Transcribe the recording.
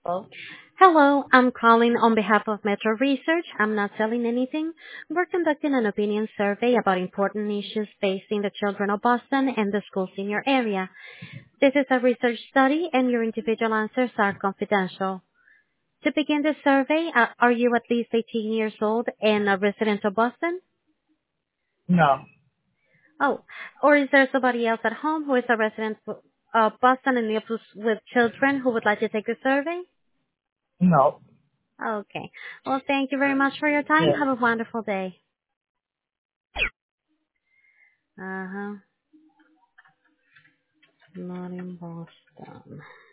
Oh, Hello, I'm calling on behalf of Metro Research. I'm not selling anything. We're conducting an opinion survey about important issues facing the children of Boston and the schools in your area. This is a research study and your individual answers are confidential. To begin the survey, are you at least 18 years old and a resident of Boston? no, Oh, or is there somebody else at home who is a resident of Boston and lives with children who would like to take the survey? no. Okay. Well, thank you very much for your time. Yeah. Have a wonderful day. Uh-huh. Not in Boston.